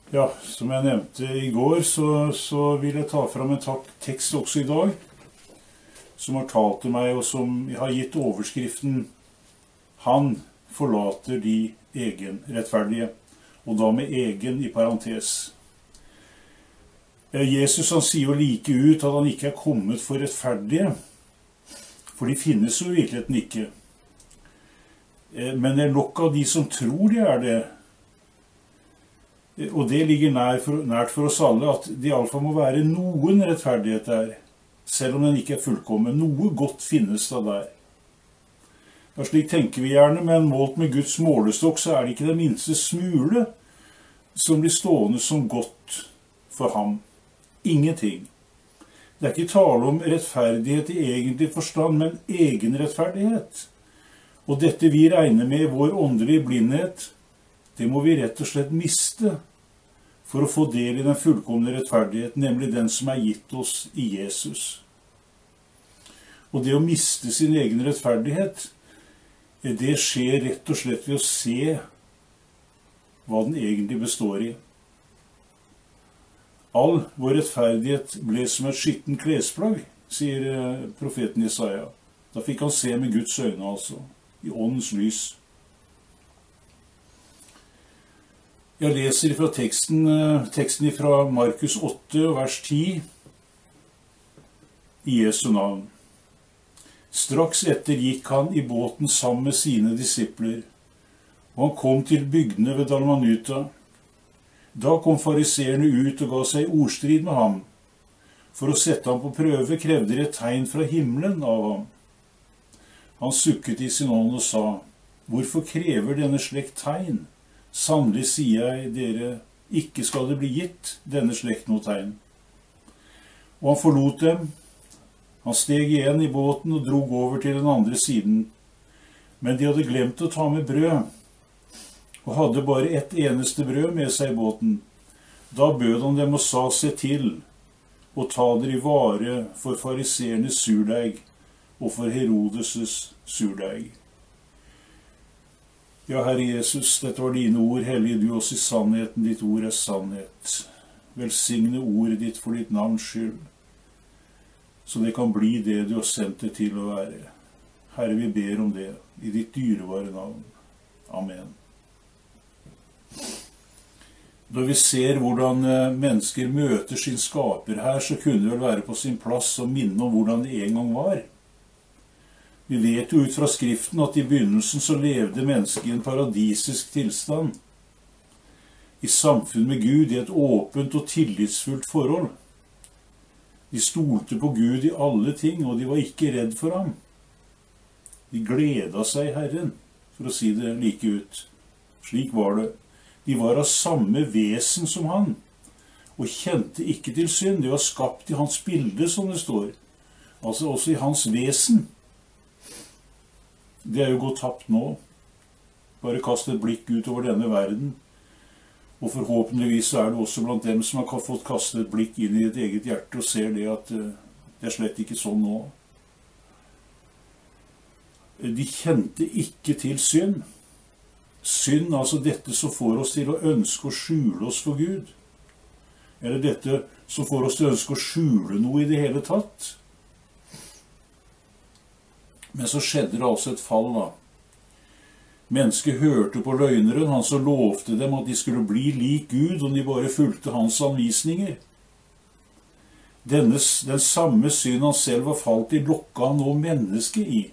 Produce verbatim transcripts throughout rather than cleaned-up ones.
Ja, som jeg nevnte i går, så, så vil jeg ta fram en tak- tekst også i dag, som har talt til meg, og som har gitt overskriften «Han forlater de egenrettferdige», og da med egen i parentes. Jesus han sier jo like ut at han ikke er kommet for rettferdige, for de finnes jo i virkeligheten ikke. Men det er nok av de som tror de er det, og det ligger nær for, nært for oss alle, at det i alle fall må være noen rettferdighet der, selv om den ikke er fullkommen. Noe godt finnes da der. Ja, slik tenker vi gjerne, men målt med Guds målestokk så er det ikke det minste smule som blir stående som godt for ham. Ingenting. Det er ikke tale om rettferdighet i egentlig forstand, men egenrettferdighet. Og dette vi regner med i vår åndelige blindhet, det må vi rett og slett miste for å få del i den fullkomne rettferdighet, nemlig den som er gitt oss i Jesus. Og det å miste sin egen rettferdighet, det skjer rett og slett ved å se hva den egentlig består i. All vår rettferdighet ble som et skitten klesplagg, sier profeten Jesaja. Da fikk han se med Guds øyne, altså, i åndens lys. Jeg leser fra teksten, teksten fra Markus åtte, vers ti, i Jesu navn. Straks etter gikk han i båten sammen med sine disipler, og han kom til bygdene ved Dalmanuta. Da kom fariseerne ut og ga seg ordstrid med ham. For å sette ham på prøve krevde de et tegn fra himmelen av ham. Han sukket i sin ånd og sa, «Hvorfor krever denne slekt tegn? Sannelig sier jeg dere, ikke skal det bli gitt denne slekt noe tegn.» Og han forlot dem. Han steg igjen i båten og drog over til den andre siden. Men de hadde glemt å ta med brød, og hadde bare ett eneste brød med seg i båten. Da bød han dem og sa, «Se til, og ta dere i vare for fariseernes surdeig, og for Herodes' surdeig.» Ja, Herre Jesus, dette var dine ord, hellige du oss i sannheten, ditt ord er sannhet. Velsigne ordet ditt for ditt navns skyld, så det kan bli det du har sendt det til å være. Herre, vi ber om det, i ditt dyrebare navn. Amen. Når vi ser hvordan mennesker møter sin skaper her, så kunne det vel være på sin plass å minne om hvordan det en gang var. Vi vet jo ut fra skriften at i begynnelsen så levde mennesket i en paradisisk tilstand, i samfunn med Gud, i et åpent og tillitsfullt forhold. De stolte på Gud i alle ting, og de var ikke redd for ham. De gledet seg i Herren, for å si det like ut. Slik var det. De var av samme vesen som han, og kjente ikke til synd. De var skapt i hans bilde, som det står. Altså også i hans vesen. Det er jo gått tapt nå. Bare kast et blikk ut over denne verden. Og forhåpentligvis er det også blant dem som har fått kastet et blikk inn i ditt eget hjerte og ser det at det er slett ikke sånn nå. De kjente ikke til synd. Synd, altså dette som får oss til å ønske å skjule oss for Gud. Eller dette som får oss til å ønske å skjule noe i det hele tatt. Men så skjedde det altså et fall da. Mennesket hørte på løgneren, han som lovte dem at de skulle bli lik Gud om de bare fulgte hans anvisninger. Denne, den samme synd han selv var falt i, lokket han nå mennesket i.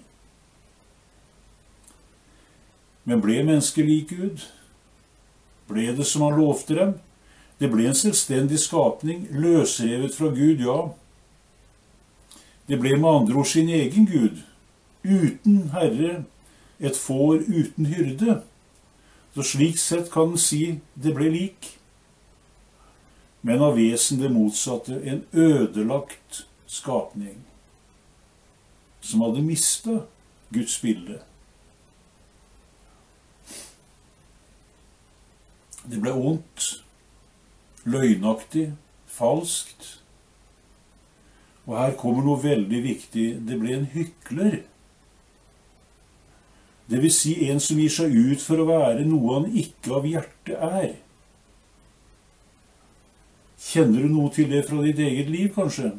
Men ble mennesket lik Gud? Ble det som han lovte dem? Det ble en selvstendig skapning, løsrevet fra Gud, ja. Det ble med andre ord sin egen Gud. Uten Herre, et får uten hyrde. Så slik sett kan den si det ble lik. Men av vesen det motsatte, en ødelagt skapning, som hadde mistet Guds bilde. Det ble ondt, løgnaktig, falskt. Og her kommer noe veldig viktig. Det ble en hykler. Det vil si en som gir seg ut for å være noe han ikke av hjertet er. Kjenner du noe til det fra ditt eget liv, kanskje?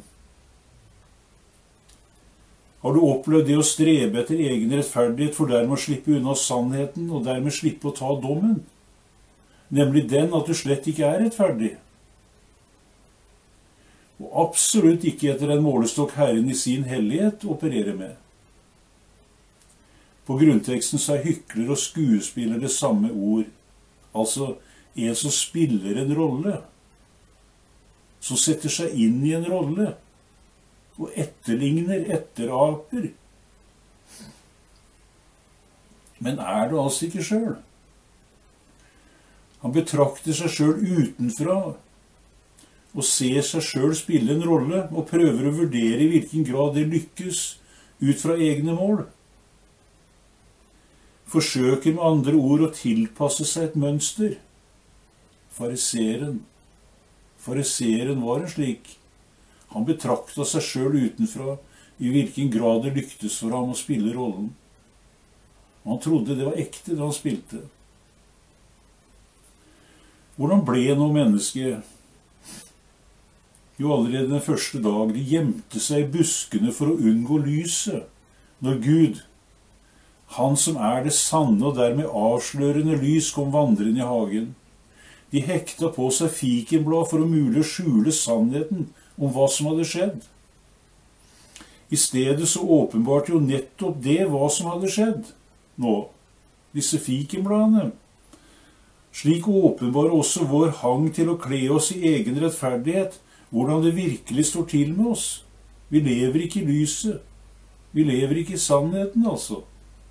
Har du opplevd det å strebe etter egen rettferdighet for dermed å slippe unna sannheten og dermed slippe å ta dommen? Nemlig den at du slett ikke er rettferdig. Og absolutt ikke etter den målestokk Herren i sin hellighet opererer med. På grunnteksten så er hykler og skuespiller det samme ord. Altså en som spiller en rolle. Som setter seg inn i en rolle. Og etterligner, etteraper. Men er det altså ikke selv. Han betrakter seg selv utenfra, og ser seg selv spille en rolle, og prøver å vurdere i hvilken grad det lykkes ut fra egne mål. Forsøker med andre ord å tilpasse seg et mønster. Fariseren. Fariseren var en slik. Han betrakta seg selv utenfra i hvilken grad det lyktes for ham å spille rollen. Han trodde det var ekte da han spilte. Hvordan ble nå mennesket? Jo, allerede den første dag, de gjemte seg i buskene for å unngå lyset, når Gud, han som er det sanne og dermed avslørende lys, kom vandrende i hagen. De hekta på seg fikenblad for å mulig skjule sannheten om hva som hadde skjedd. I stedet så åpenbart jo nettopp det hva som hadde skjedd nå, disse fikenbladene. Slik åpenbar også vår hang til å kle oss i egen rettferdighet, hvordan det virkelig står til med oss. Vi lever ikke i lyset. Vi lever ikke i sannheten, altså.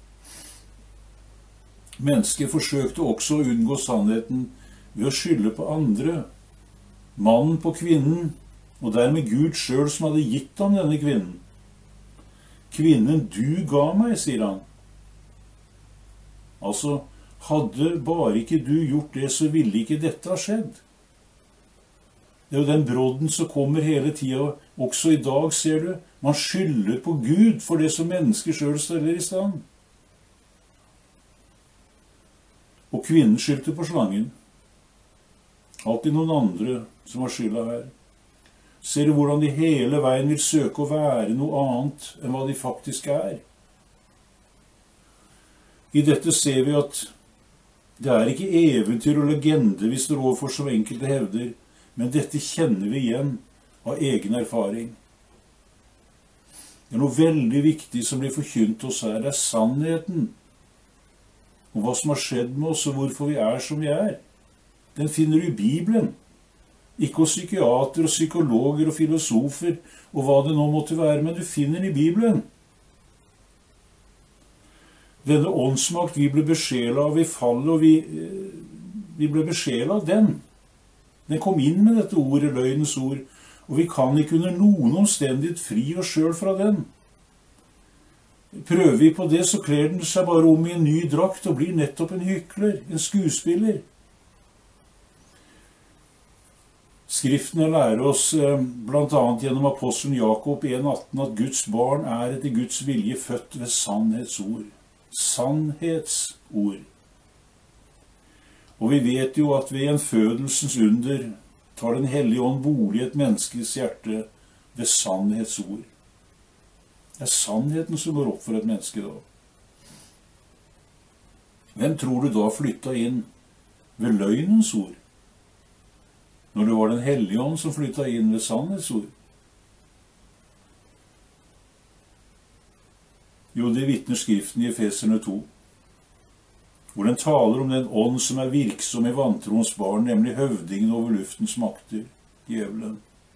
Mennesket forsøkte også å unngå sannheten ved å skylde på andre. Mannen på kvinnen, og dermed Gud selv som hadde gitt ham denne kvinnen. Kvinnen du ga meg, sier han. Altså, hadde bare ikke du gjort det, så ville ikke dette ha skjedd. Det er jo den brodden som kommer hele tiden, også i dag, ser du. Man skylder på Gud for det som mennesker selv steller i stand. Og kvinnen skyldte på slangen. Alltid noen andre som har skylda her. Ser du hvordan de hele veien vil søke å være noe annet enn hva de faktisk er? I dette ser vi at det er ikke eventyr og legende vi står overfor som enkelte hevder, men dette kjenner vi igjen av egen erfaring. Det er noe veldig viktig som blir forkynt oss her. Det er sannheten om hva som har skjedd med oss og hvorfor vi er som vi er. Den finner du i Bibelen. Ikke hos psykiater og psykologer og filosofer og hva det nå måtte være, men du finner den i Bibelen. Denne åndsmakt vi ble besjelet av i fallet, og vi, vi ble besjelet av den. Den kom inn med dette ordet, løgnens ord, og vi kan ikke under noen omstendighet fri oss selv fra den. Prøver vi på det, så kler den seg bare om i en ny drakt og blir nettopp en hykler, en skuespiller. Skriftene lærer oss blant annet gjennom apostelen Jakob en atten at Guds barn er etter Guds vilje født ved sannhetsord. Sannhetsord. Og vi vet jo at ved en fødelsens under tar den hellige ånd bolig i et menneskes hjerte ved sannhetsord. Det er sannheten som går opp for et menneske da. Hvem tror du da flytta inn ved løgnens ord? Når det var den hellige ånd som flytta inn ved sannhetsord? Jo, det vitner skriften i Efeserne to, hvor den taler om den ånd som er virksom i vantroens barn, nemlig høvdingen over luftens makter, djevelen.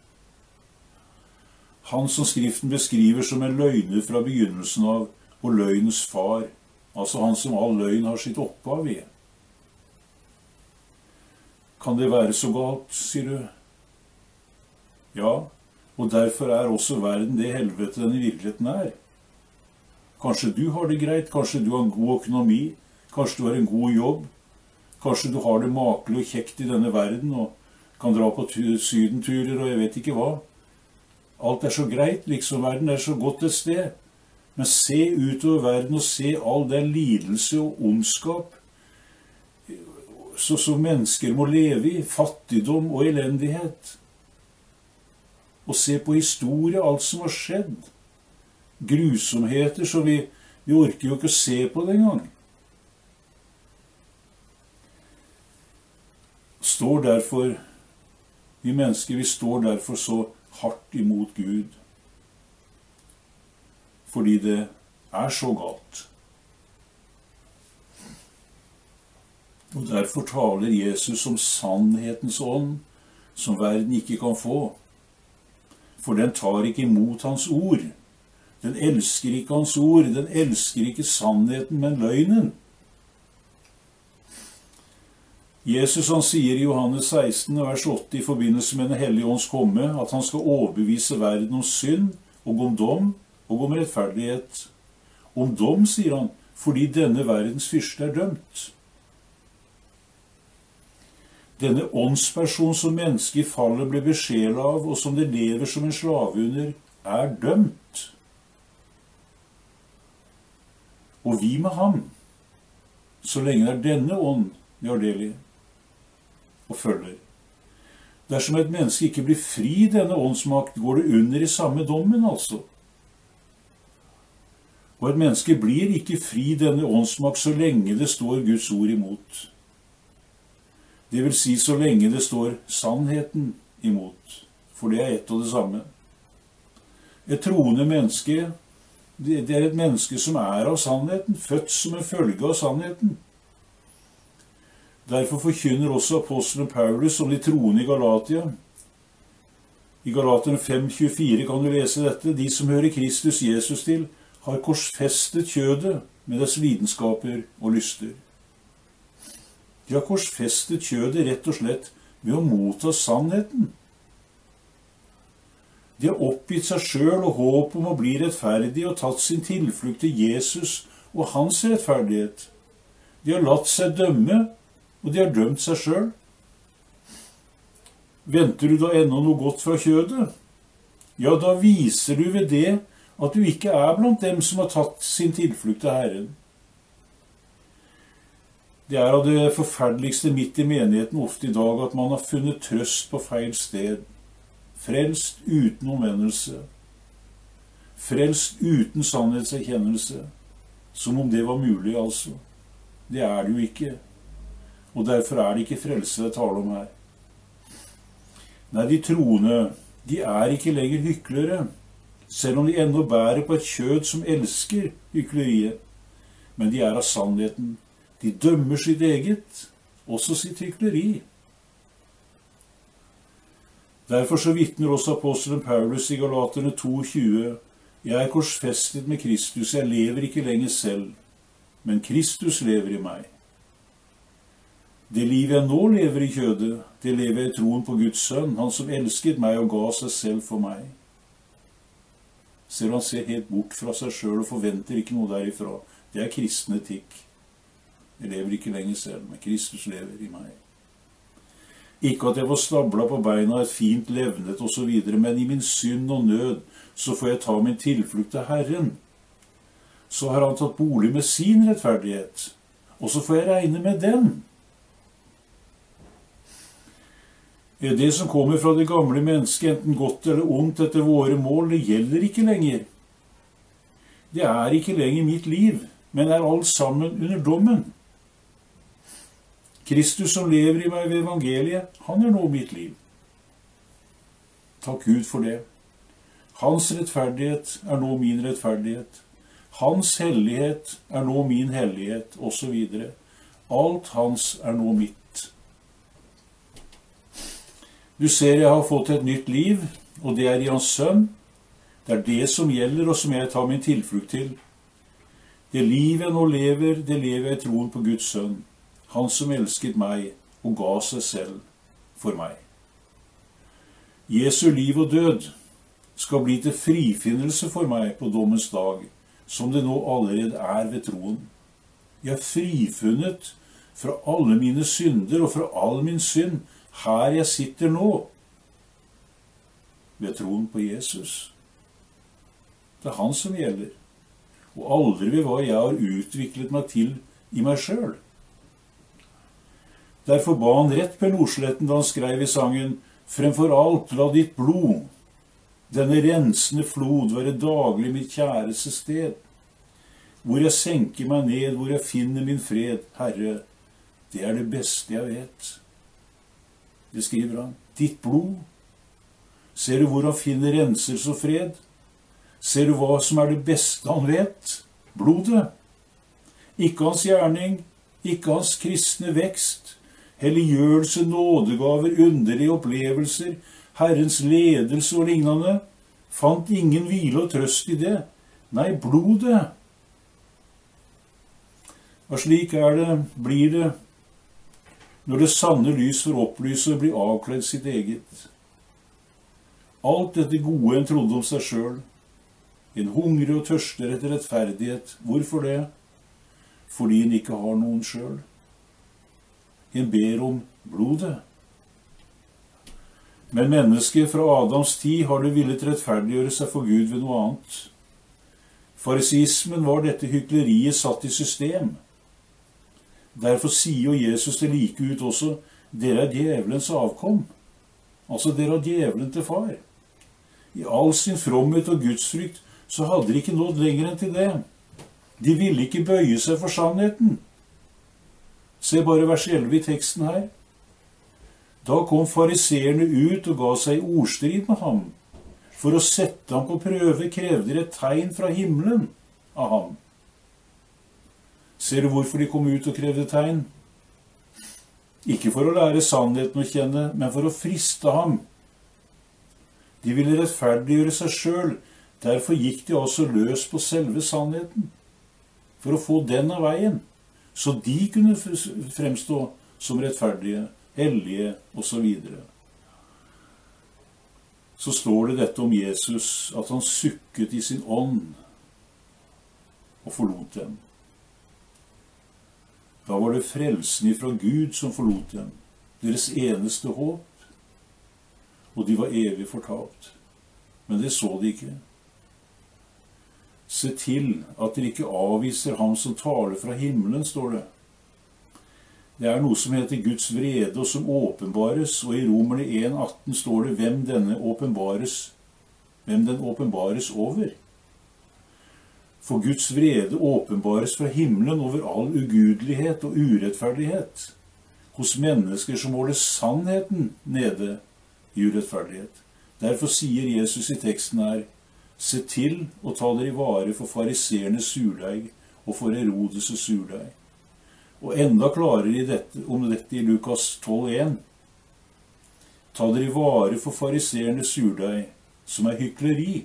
Han som skriften beskriver som en løgner fra begynnelsen av, og løgnens far, altså han som all løgn har sitt opphav i. Kan det være så galt, sier du? Ja, og derfor er også verden det helvete den i virkeligheten er. Kanskje du har det greit, kanskje du har en god økonomi, kanskje du har en god jobb, kanskje du har det makelig og kjekt i denne verden og kan dra på sydenturer og jeg vet ikke hva. Alt er så greit, liksom verden er så godt et sted. Men se utover verden og se all den lidelse og ondskap så som mennesker må leve i, fattigdom og elendighet. og se på historie, alt som har skjedd. Grusomheter, så vi, vi orker jo ikke å se på det engang. Står derfor, vi mennesker, vi står derfor så hardt imot Gud. Fordi det er så galt. Og derfor taler Jesus om sannhetens ånd, som verden ikke kan få. For den tar ikke imot hans ord. Den elsker ikke hans ord. Den elsker ikke sannheten, men løgnen. Jesus han sier i Johannes seksten, vers åtte, i forbindelse med Den hellige ånds komme, at han skal overbevise verden om synd, og om dom, og om rettferdighet. Om dom, sier han, fordi denne verdens fyrste er dømt. Denne åndsperson som mennesket i fallet ble besjel av, og som det lever som en slave under, er dømt. Og vi med ham, så lenge det er denne ånd vi har del i og følger. Dersom et menneske ikke blir fri i denne åndsmakt, går det under i samme dommen, altså. Og et menneske blir ikke fri i denne åndsmakt så lenge det står Guds ord imot. Det vil si så lenge det står sannheten imot, for det er ett og det samme. Et troende menneske, det er et menneske som er av sannheten, født som en følge av sannheten. Derfor forkynner også apostelen Paulus om de troende i Galatia. I Galaterne fem tjuefire kan du lese dette: de som hører Kristus Jesus til, har korsfestet kjødet med dets lidenskaper og lyster. De har korsfestet kjødet rett og slett ved å motta sannheten. De har oppgitt seg selv og håp om å bli rettferdige og tatt sin tilflukt til Jesus og hans rettferdighet. De har latt seg dømme, og de har dømt seg selv. Venter du da ennå noe godt fra kjødet? Ja, da viser du ved det at du ikke er blant dem som har tatt sin tilflukt til Herren. Det er av det forferdeligste midt i menigheten ofte i dag at man har funnet trøst på feil sted. Frelst uten omvendelse. Frelst uten sannhetserkjennelse. Som om det var mulig, altså. Det er det jo ikke. Og derfor er det ikke frelse det taler om her. Nei, de troende, de er ikke lenger hyklere, selv om de ennå bærer på et kjød som elsker hykleriet. Men de er av sannheten. De dømmer sitt eget, også sitt hykleri. Derfor så vitner også apostelen Paulus i Galaterne to tjue: jeg er korsfestet med Kristus, jeg lever ikke lenger selv, men Kristus lever i meg. Det liv jeg nå lever i kjødet, det lever jeg i troen på Guds sønn, han som elsket meg og ga seg selv for meg. Selv han ser helt bort fra seg selv og forventer ikke noe derifra. Det er kristen etikk. Jeg lever ikke lenger selv, men Kristus lever i meg. Ikke at jeg får stabla på beina et fint levnet og så videre, men i min synd og nød, så får jeg ta min tilflukt til Herren. Så har han tatt bolig med sin rettferdighet, og så får jeg regne med den. Det som kommer fra det gamle mennesket, enten godt eller ondt etter våre mål, det gjelder ikke lenger. Det er ikke lenger mitt liv, men er alt sammen under dommen. Kristus som lever i meg ved evangeliet, han er nå mitt liv. Takk Gud for det. Hans rettferdighet er nå min rettferdighet. Hans hellighet er nå min hellighet, og så videre. Alt hans er nå mitt. Du ser jeg har fått et nytt liv, og det er i hans sønn. Det er det som gjelder, og som jeg tar min tilflukt til. Det liv jeg nå lever, det lever jeg i troen på Guds sønn. Han som elsket meg og ga seg selv for meg. Jesu liv og død skal bli til frifinnelse for meg på dommens dag, som det nå allerede er ved troen. Jeg er frifunnet fra alle mine synder og fra all min synd, her jeg sitter nå, ved troen på Jesus. Det er han som gjelder, og aldri ved hva jeg har utviklet meg til i meg selv. Derfor ba han rett Per Nordsletten da han skrev i sangen: fremfor alt, la ditt blod Denne rensende flod være daglig mitt kjæreste sted, hvor jeg senker meg ned, hvor jeg finner min fred. Herre, det er det beste jeg vet. Det skriver han. Ditt blod. Ser du hvor han finner renselse og fred? Ser du hva som er det beste han vet? Blodet. Ikke hans gjerning, ikke hans kristne vekst, helliggjørelse, nådegaver, underlige opplevelser, Herrens ledelse og lignende, fant ingen hvile og trøst i det. Nei, blodet. Og slik er det, blir det, når det sanne lys får opplyse og bli avkledd sitt eget. Alt dette gode en trodde om seg selv. En hungrer og tørster etter rettferdighet. Hvorfor det? Fordi en ikke har noen selv. En ber om blodet. Men mennesket fra Adams tid har det villet rettferdiggjøre seg for Gud ved noe annet. Farisismen var dette hykleriet satt i system. Derfor sier Jesus det like ut også, dere er djevelens avkom. Altså dere har djevelen til far. I all sin fromhet og gudsfrykt så hadde de ikke nådd lenger enn til det. De ville ikke bøye seg for sannheten. Se bare vers elleve i teksten her. Da kom fariseerne ut og ga seg i ordstrid med ham. For å sette ham på prøve krevde de et tegn fra himmelen av ham. Ser du hvorfor de kom ut og krevde tegn? Ikke for å lære sannheten å kjenne, men for å friste ham. De ville rettferdiggjøre seg selv. Derfor gikk de også løs på selve sannheten. For å få den av veien. Så de kunne fremstå som rettferdige, hellige og så videre. Så står det dette om Jesus, at han sukket i sin ånd og forlot dem. Da var det frelsen ifra Gud som forlot dem, deres eneste håp, og de var evig fortapt. Men det så de ikke. Se til at dere ikke avviser ham som taler fra himmelen, står det. Det er noe som heter Guds vrede, og som åpenbares, og i Romerne en atten står det hvem denne åpenbares, hvem den åpenbares over. For Guds vrede åpenbares fra himmelen over all ugudelighet og urettferdighet, hos mennesker som holder sannheten nede i urettferdighet. Derfor sier Jesus i teksten her, se til å ta dere i vare for fariseernes surdeig og for Herodes' surdeig. Og enda klarere i dette, om dette i Lukas tolv en. Ta dere i vare for fariseernes surdeig, som er hykleri.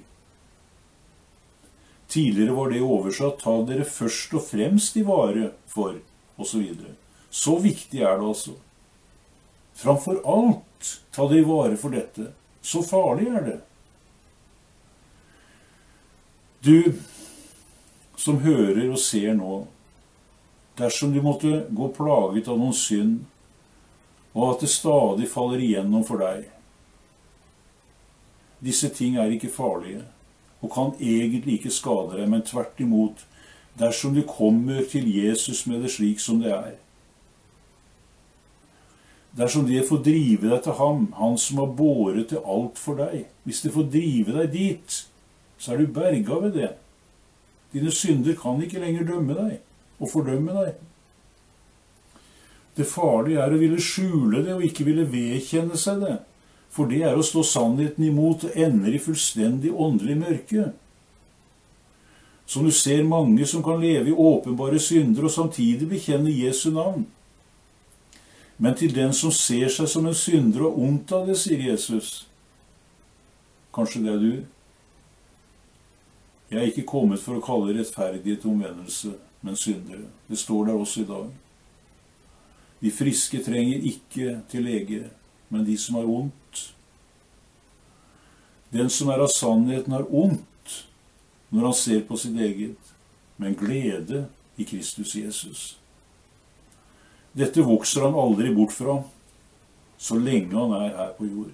Tidligere var det oversatt, ta dere først og fremst i vare for, og så videre. Så viktig er det altså. Framfor alt, ta dere i vare for dette. Så farlig er det. Du som hører og ser nå, dersom du måtte gå plaget av noen synd, og at det stadig faller igjennom for deg. Disse ting er ikke farlige, og kan egentlig ikke skade deg, men tvert imot, dersom du kommer til Jesus med det slik som det er. Dersom det får drive deg til ham, han som har båret til alt for deg, hvis det får drive deg dit, så er du berga ved det. Dine synder kan ikke lenger dømme deg og fordømme deg. Det farlige er å ville skjule det og ikke ville vedkjenne seg det, for det er å stå sannheten imot og ender i fullstendig åndelig mørke. Som du ser mange som kan leve i åpenbare synder og samtidig bekjenne Jesu navn. Men til den som ser seg som en synder og ondt av det, sier Jesus. Kanskje det er du? Jeg er ikke kommet for å kalle rettferdighet omvendelse, men syndere. Det står der også i dag. De friske trenger ikke til lege, men de som har ondt. Den som er av sannheten har ondt når han ser på sitt eget, men glede i Kristus Jesus. Dette vokser han aldri bort fra, så lenge han er her på jord.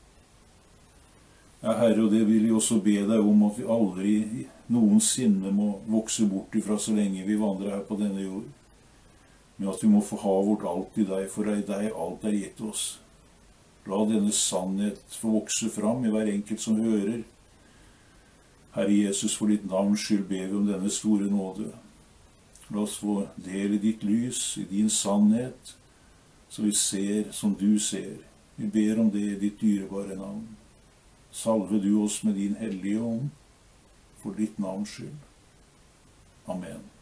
Ja, Herre, og det vil jeg også be deg om at vi aldri noensinne må vokse bort ifra så lenge vi vandrer her på denne jord. Men at vi må få ha vårt alt i deg, for i deg alt er gitt oss. La denne sannhet få vokse fram i hver enkelt som hører, Herre Jesus, for ditt navns skyld ber vi om denne store nåde. La oss få del i ditt lys, i din sannhet, så vi ser som du ser. Vi ber om det i ditt dyrebare navn. Salve du oss med din hellige ånd, for ditt navns skyld. Amen.